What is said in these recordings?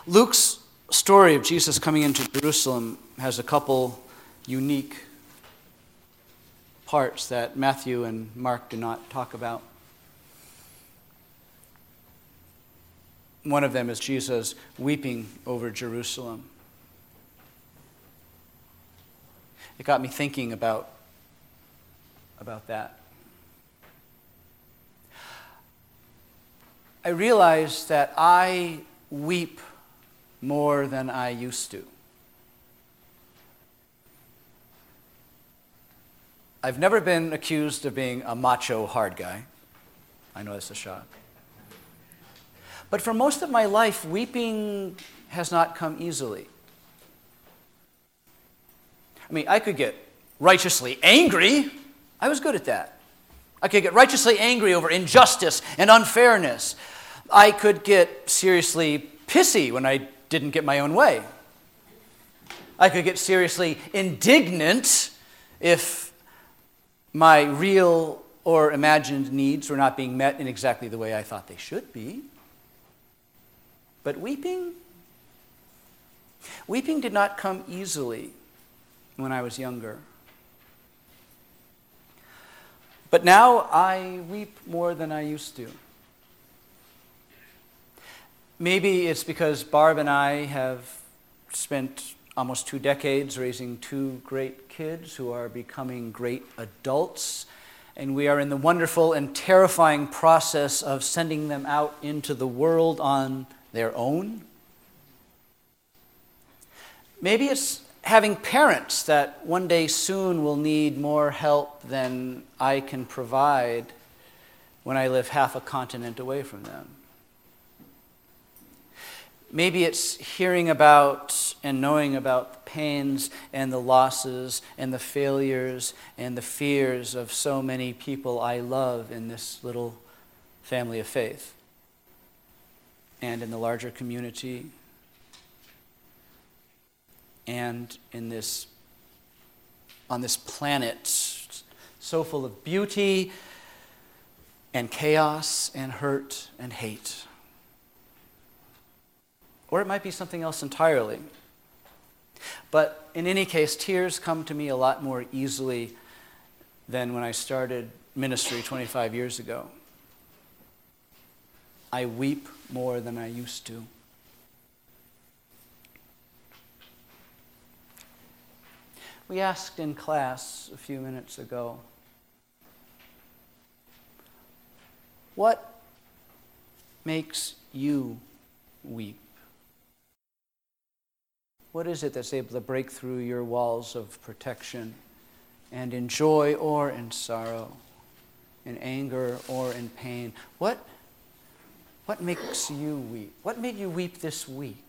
Luke's story of Jesus coming into Jerusalem has a couple unique parts that Matthew and Mark do not talk about. One of them is Jesus weeping over Jerusalem. It got me thinking about that. I realized that I weep more than I used to. I've never been accused of being a macho hard guy. I know that's a shock. But for most of my life, weeping has not come easily. I mean, I could get righteously angry. I was good at that. I could get righteously angry over injustice and unfairness. I could get seriously pissy when I didn't get my own way. I could get seriously indignant if my real or imagined needs were not being met in exactly the way I thought they should be. But weeping did not come easily when I was younger. But now I weep more than I used to. Maybe it's because Barb and I have spent almost 2 decades raising 2 great kids who are becoming great adults, and we are in the wonderful and terrifying process of sending them out into the world on their own. Maybe it's having parents that one day soon will need more help than I can provide when I live half a continent away from them. Maybe it's hearing about and knowing about the pains and the losses and the failures and the fears of so many people I love in this little family of faith and in the larger community and on this planet so full of beauty and chaos and hurt and hate. Or it might be something else entirely. But in any case, tears come to me a lot more easily than when I started ministry 25 years ago. I weep more than I used to. We asked in class a few minutes ago, what makes you weep? What is it that's able to break through your walls of protection and in joy or in sorrow, in anger or in pain? What makes you weep? What made you weep this week?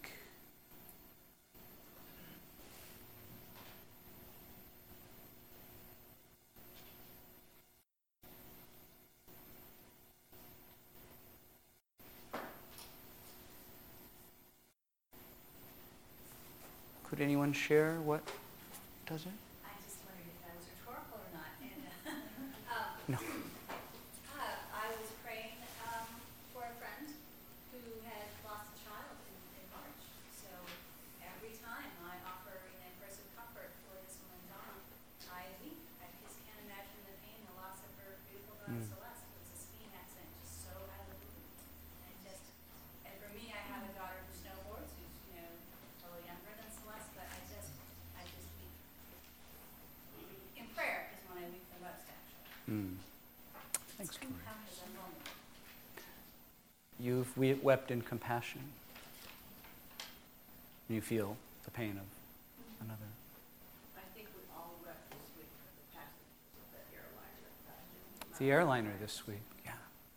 Could anyone share what does it? I just wondered if that was rhetorical or not. No. I was praying for a friend who had lost a child in March. So every time I offer an impressive comfort for this woman, Donna, I weep. I just can't imagine the pain, the loss of her beautiful daughter, Celeste. It was a skiing accident, just so out of the blue. And for me, I have a daughter who snowboards, who's, a little younger than Celeste, but I just weep. In prayer is when I weep the most, actually. Thanks, Tori. How has that moment? You've wept in compassion. You feel the pain of another. I think we all wept this week for the passing of the airliner. The airliner this week, yeah.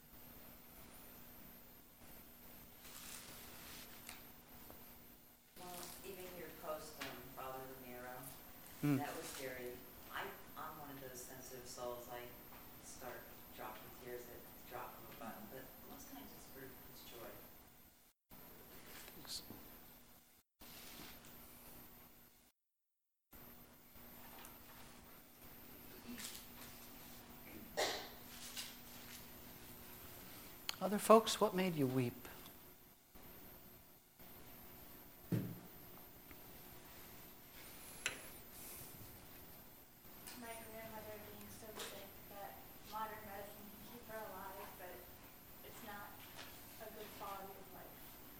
Well, even your post on Father Ramiro, that was scary. I'm one of those sensitive souls. I start dropping tears at the drop of a button, but most times it's joy. Other folks, what made you weep?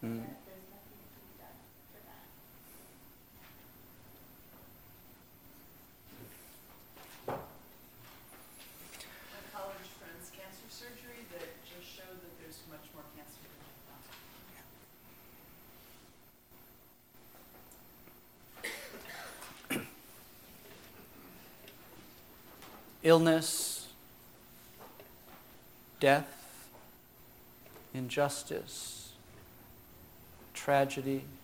that there's nothing to be done for that. My college friend's cancer surgery that just showed that there's much more cancer than I thought. Illness, death, injustice, tragedy.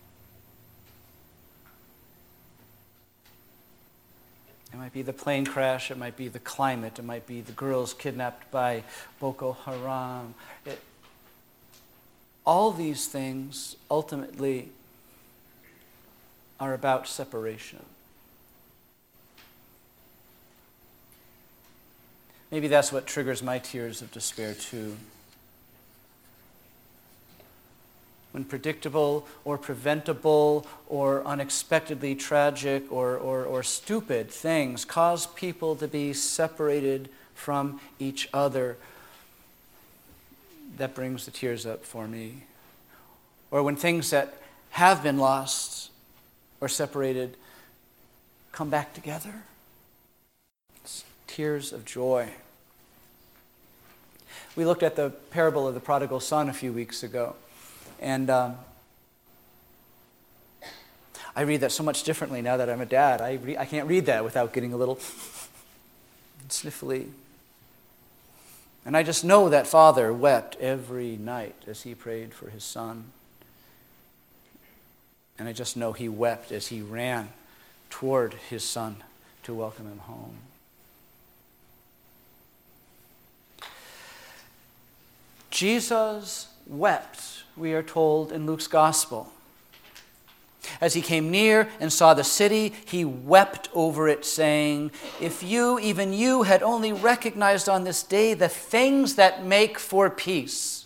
It might be the plane crash, it might be the climate, it might be the girls kidnapped by Boko Haram. All these things ultimately are about separation. Maybe that's what triggers my tears of despair too. When predictable or preventable or unexpectedly tragic or stupid things cause people to be separated from each other, that brings the tears up for me. Or when things that have been lost or separated come back together. It's tears of joy. We looked at the parable of the prodigal son a few weeks ago. And I read that so much differently now that I'm a dad. I can't read that without getting a little sniffly. And I just know that father wept every night as he prayed for his son. And I just know he wept as he ran toward his son to welcome him home. Jesus wept, we are told in Luke's gospel. As he came near and saw the city, he wept over it, saying, "If you, even you, had only recognized on this day the things that make for peace."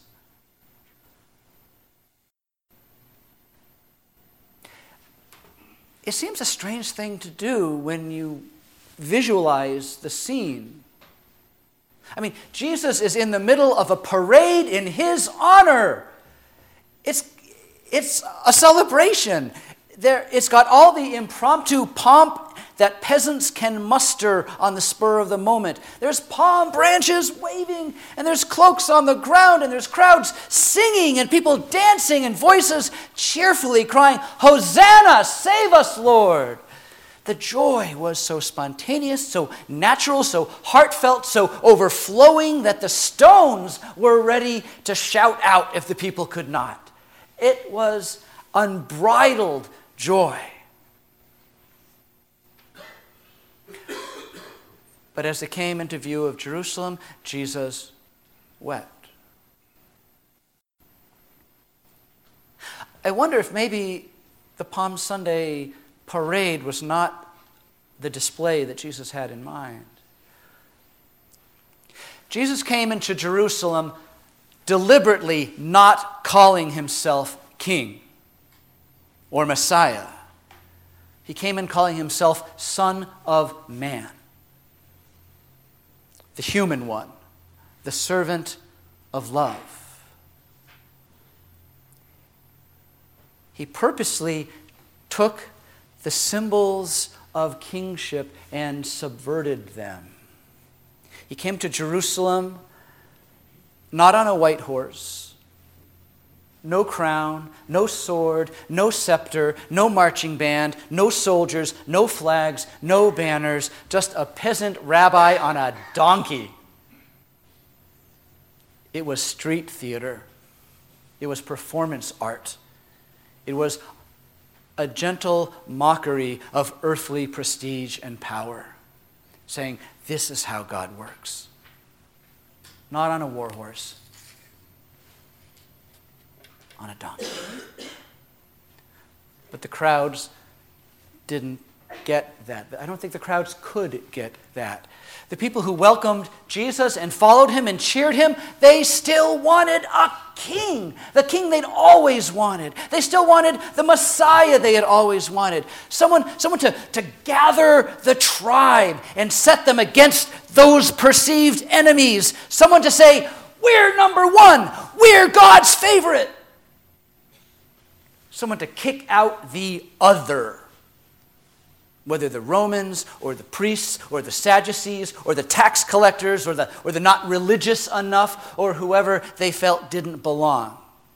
It seems a strange thing to do when you visualize the scene. I mean, Jesus is in the middle of a parade in his honor. It's a celebration. It's got all the impromptu pomp that peasants can muster on the spur of the moment. There's palm branches waving, and there's cloaks on the ground, and there's crowds singing, and people dancing, and voices cheerfully crying, "Hosanna, save us, Lord." The joy was so spontaneous, so natural, so heartfelt, so overflowing that the stones were ready to shout out if the people could not. It was unbridled joy. But as they came into view of Jerusalem, Jesus wept. I wonder if maybe the Palm Sunday parade was not the display that Jesus had in mind. Jesus came into Jerusalem deliberately not calling himself king or Messiah. He came in calling himself Son of Man, the human one, the servant of love. He purposely took the symbols of kingship and subverted them. He came to Jerusalem not on a white horse, no crown, no sword, no scepter, no marching band, no soldiers, no flags, no banners, just a peasant rabbi on a donkey. It was street theater. It was performance art. It was a gentle mockery of earthly prestige and power, saying, this is how God works. Not on a war horse, on a donkey. But the crowds didn't get that. I don't think the crowds could get that. The people who welcomed Jesus and followed him and cheered him, they still wanted a king, the king they'd always wanted. They still wanted the Messiah they had always wanted. Someone to gather the tribe and set them against those perceived enemies. Someone to say, we're number one, we're God's favorite. someone to kick out the other. Whether the Romans or the priests or the Sadducees or the tax collectors or the not religious enough or whoever they felt didn't belong.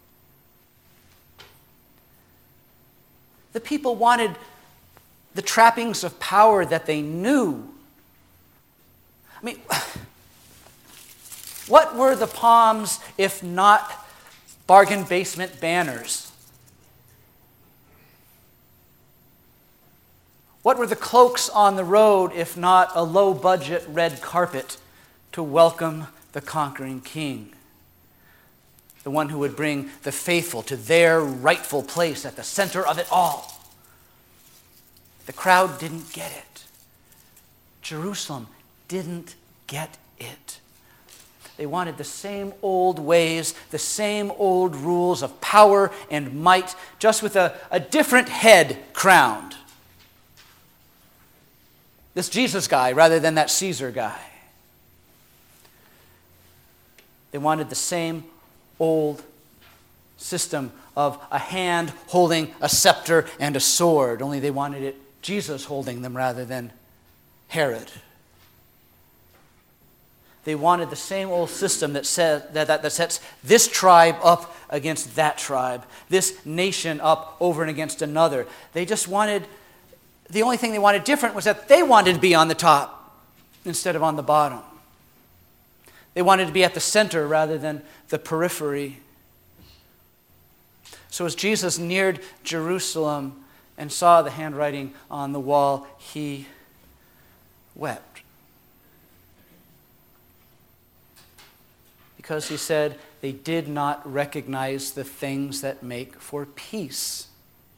The people wanted the trappings of power that they knew. I mean, what were the palms if not bargain basement banners? What were the cloaks on the road if not a low-budget red carpet to welcome the conquering king? The one who would bring the faithful to their rightful place at the center of it all. The crowd didn't get it. Jerusalem didn't get it. They wanted the same old ways, the same old rules of power and might, just with a different head crowned. This Jesus guy rather than that Caesar guy. They wanted the same old system of a hand holding a scepter and a sword, only they wanted it Jesus holding them rather than Herod. They wanted the same old system that sets this tribe up against that tribe, this nation up over and against another. They just wanted, the only thing they wanted different was that they wanted to be on the top instead of on the bottom. They wanted to be at the center rather than the periphery. So as Jesus neared Jerusalem and saw the handwriting on the wall, he wept. Because he said they did not recognize the things that make for peace.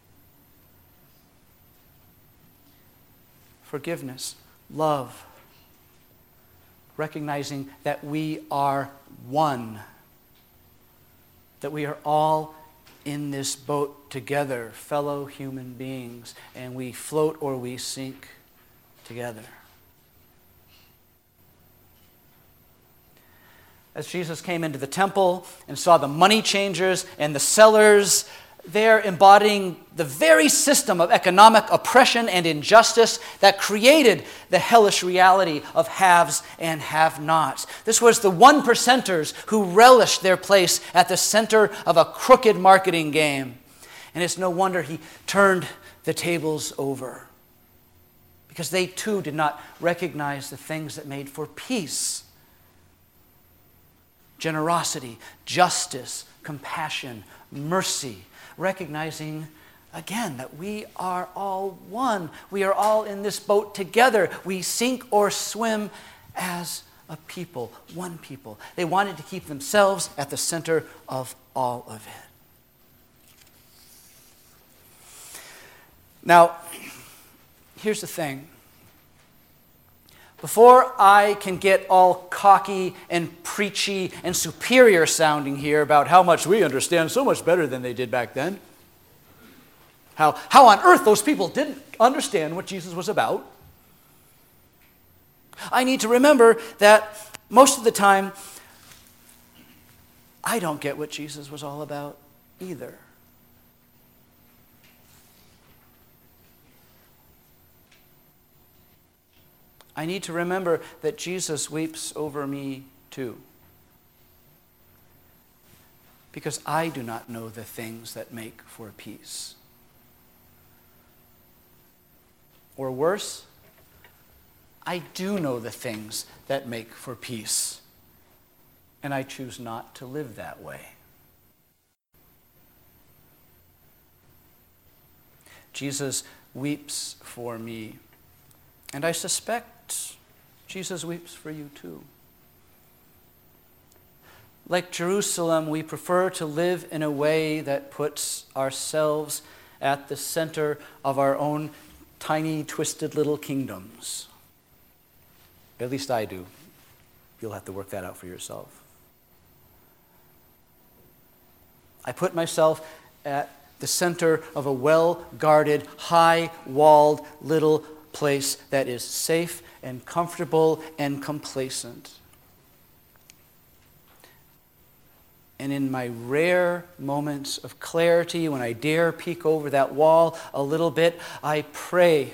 Forgiveness, love, recognizing that we are one, that we are all in this boat together, fellow human beings, and we float or we sink together. As Jesus came into the temple and saw the money changers and the sellers there embodying the very system of economic oppression and injustice that created the hellish reality of haves and have-nots. This was the 1%ers who relished their place at the center of a crooked marketing game. And it's no wonder he turned the tables over, because they too did not recognize the things that made for peace. Generosity, justice, compassion, mercy, recognizing, again, that we are all one. We are all in this boat together. We sink or swim as a people, one people. They wanted to keep themselves at the center of all of it. Now, here's the thing. Before I can get all cocky and preachy and superior sounding here about how much we understand so much better than they did back then, how on earth those people didn't understand what Jesus was about, I need to remember that most of the time, I don't get what Jesus was all about either. I need to remember that Jesus weeps over me too, because I do not know the things that make for peace. Or worse, I do know the things that make for peace, and I choose not to live that way. Jesus weeps for me, and I suspect Jesus weeps for you too. Like Jerusalem, we prefer to live in a way that puts ourselves at the center of our own tiny, twisted little kingdoms. At least I do. You'll have to work that out for yourself. I put myself at the center of a well-guarded, high-walled little place that is safe and comfortable and complacent. And in my rare moments of clarity, when I dare peek over that wall a little bit, I pray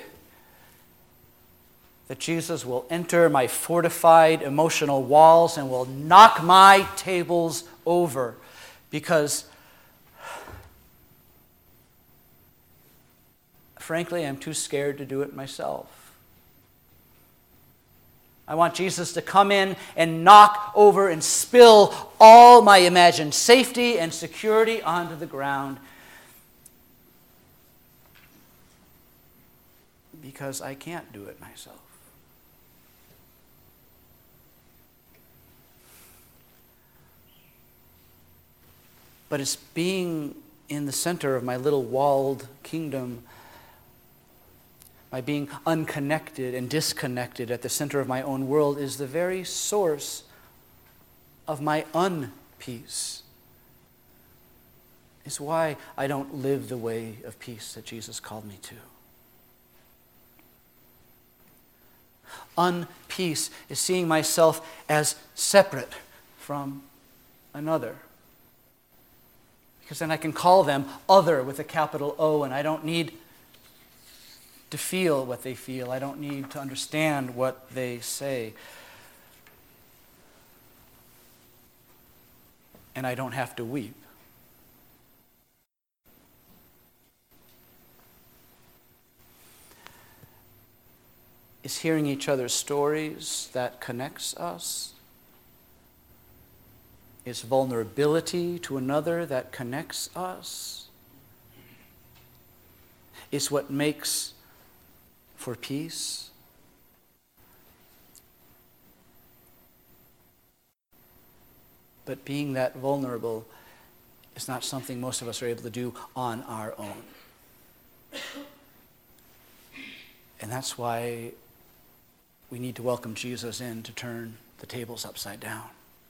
that Jesus will enter my fortified emotional walls and will knock my tables over, because frankly, I'm too scared to do it myself. I want Jesus to come in and knock over and spill all my imagined safety and security onto the ground, because I can't do it myself. But it's being in the center of my little walled kingdom, by being unconnected and disconnected at the center of my own world, is the very source of my unpeace. It's why I don't live the way of peace that Jesus called me to. Unpeace is seeing myself as separate from another, because then I can call them other with a capital O, and I don't need to feel what they feel. I don't need to understand what they say. And I don't have to weep. Is hearing each other's stories that connects us? Is vulnerability to another that connects us? Is what makes for peace? But being that vulnerable is not something most of us are able to do on our own. And that's why we need to welcome Jesus in to turn the tables upside down.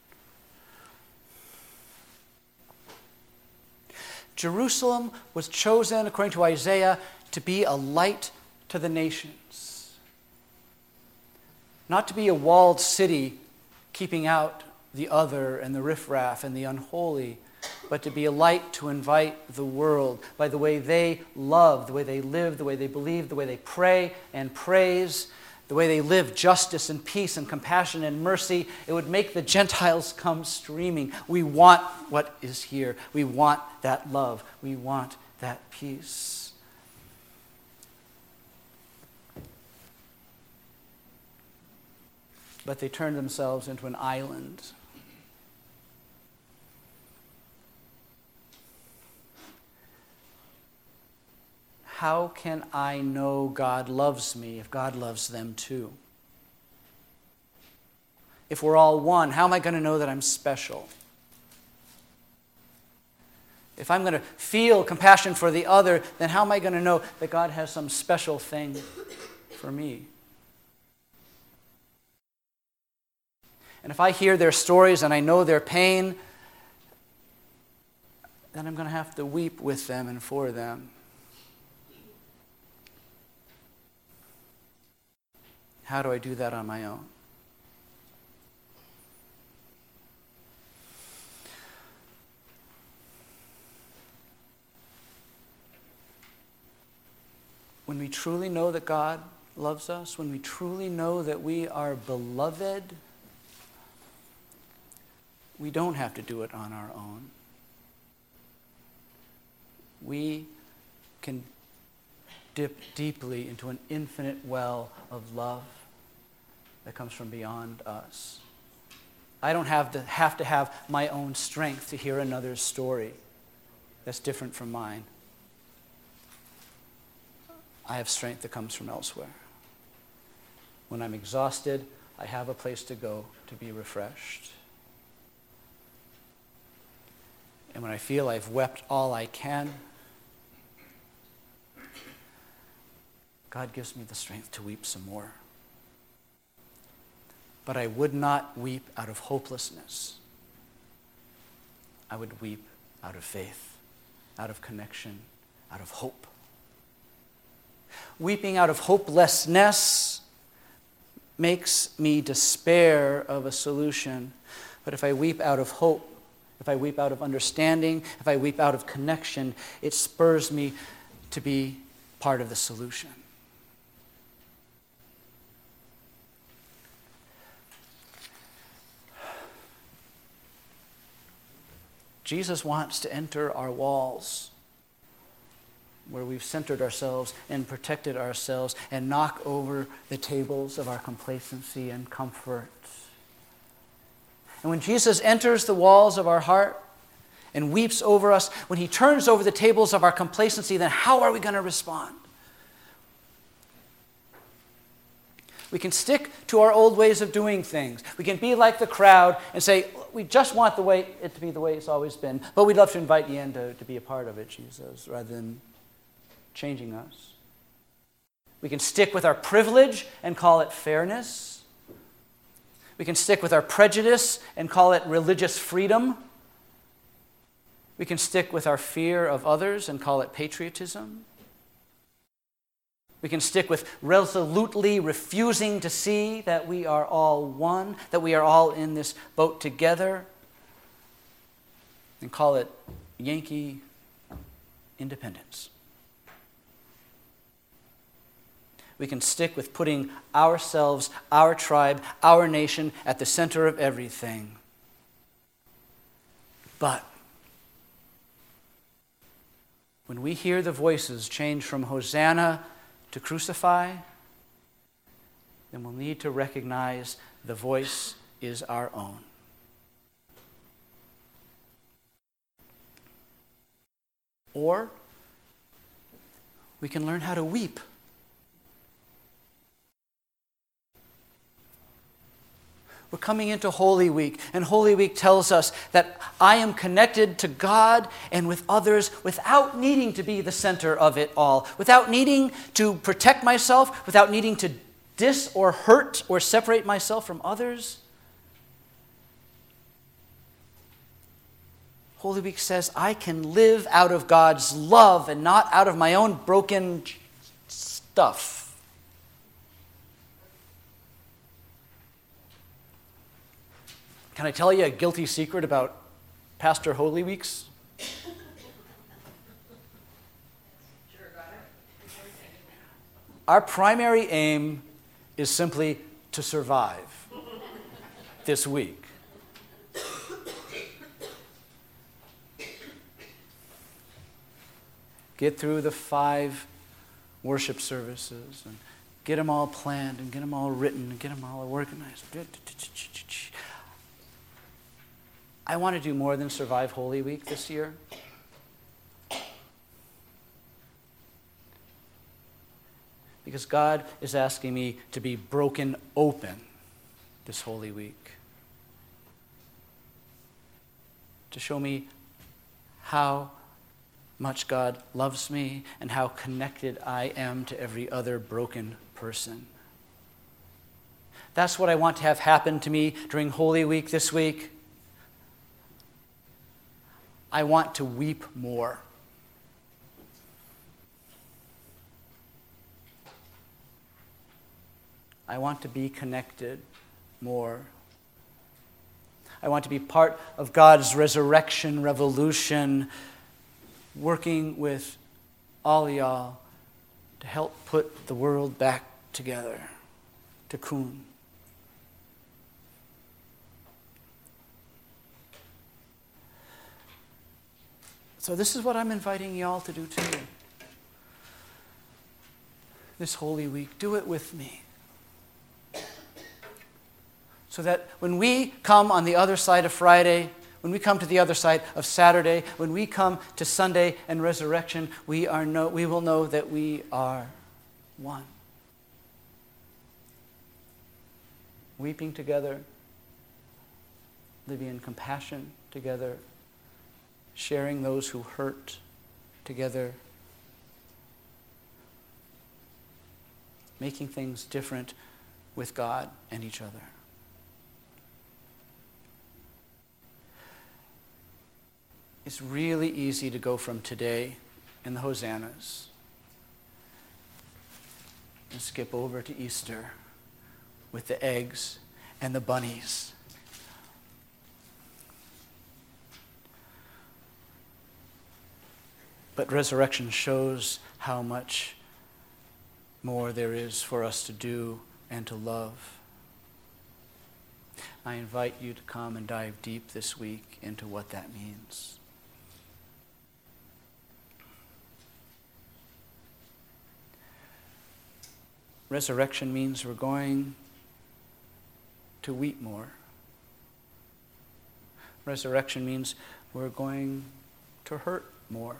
Jerusalem was chosen, according to Isaiah, to be a light to the nations. Not to be a walled city keeping out the other and the riffraff and the unholy, but to be a light to invite the world by the way they love, the way they live, the way they believe, the way they pray and praise, the way they live justice and peace and compassion and mercy. It would make the Gentiles come streaming. We want what is here. We want that love. We want that peace. But they turned themselves into an island. How can I know God loves me if God loves them too? If we're all one, how am I going to know that I'm special? If I'm going to feel compassion for the other, then how am I going to know that God has some special thing for me? And if I hear their stories and I know their pain, then I'm going to have to weep with them and for them. How do I do that on my own? When we truly know that God loves us, when we truly know that we are beloved, we don't have to do it on our own. We can dip deeply into an infinite well of love that comes from beyond us. I don't have to have my own strength to hear another's story that's different from mine. I have strength that comes from elsewhere. When I'm exhausted, I have a place to go to be refreshed. And when I feel I've wept all I can, God gives me the strength to weep some more. But I would not weep out of hopelessness. I would weep out of faith, out of connection, out of hope. Weeping out of hopelessness makes me despair of a solution. But if I weep out of hope, if I weep out of understanding, if I weep out of connection, it spurs me to be part of the solution. Jesus wants to enter our walls where we've centered ourselves and protected ourselves and knock over the tables of our complacency and comfort. And when Jesus enters the walls of our heart and weeps over us, when he turns over the tables of our complacency, then how are we going to respond? We can stick to our old ways of doing things. We can be like the crowd and say, we just want it to be the way it's always been, but we'd love to invite you in to be a part of it, Jesus, rather than changing us. We can stick with our privilege and call it fairness. We can stick with our prejudice and call it religious freedom. We can stick with our fear of others and call it patriotism. We can stick with resolutely refusing to see that we are all one, that we are all in this boat together, and call it Yankee independence. We can stick with putting ourselves, our tribe, our nation at the center of everything. But when we hear the voices change from Hosanna to crucify, then we'll need to recognize the voice is our own. Or we can learn how to weep. We're coming into Holy Week, and Holy Week tells us that I am connected to God and with others without needing to be the center of it all, without needing to protect myself, without needing to dis or hurt or separate myself from others. Holy Week says I can live out of God's love and not out of my own broken stuff. Can I tell you a guilty secret about Pastor Holy Weeks? Our primary aim is simply to survive this week. Get through the 5 worship services and get them all planned and get them all written and get them all organized. I want to do more than survive Holy Week this year. Because God is asking me to be broken open this Holy Week. To show me how much God loves me and how connected I am to every other broken person. That's what I want to have happen to me during Holy Week this week. I want to weep more. I want to be connected more. I want to be part of God's resurrection revolution, working with all y'all to help put the world back together. Tikkun. So this is what I'm inviting y'all to do too. This Holy Week, do it with me. So that when we come on the other side of Friday, when we come to the other side of Saturday, when we come to Sunday and resurrection, we will know that we are one. Weeping together, living in compassion together, sharing those who hurt together, making things different with God and each other. It's really easy to go from today and the Hosannas and skip over to Easter with the eggs and the bunnies. But resurrection shows how much more there is for us to do and to love. I invite you to come and dive deep this week into what that means. Resurrection means we're going to weep more. Resurrection means we're going to hurt more.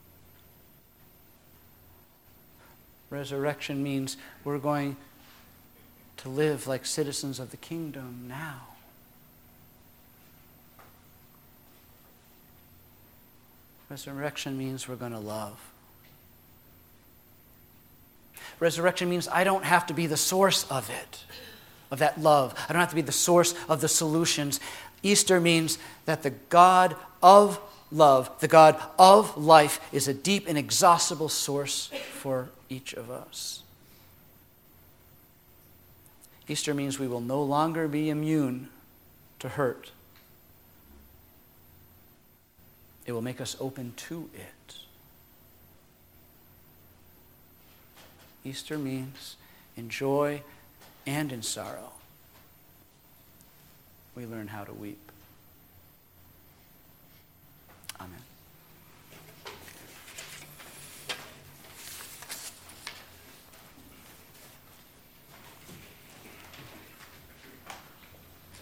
Resurrection means we're going to live like citizens of the kingdom now. Resurrection means we're going to love. Resurrection means I don't have to be the source of it, of that love. I don't have to be the source of the solutions. Easter means that the God of love, the God of life, is a deep, inexhaustible source for each of us. Easter means we will no longer be immune to hurt. It will make us open to it. Easter means in joy and in sorrow, we learn how to weep.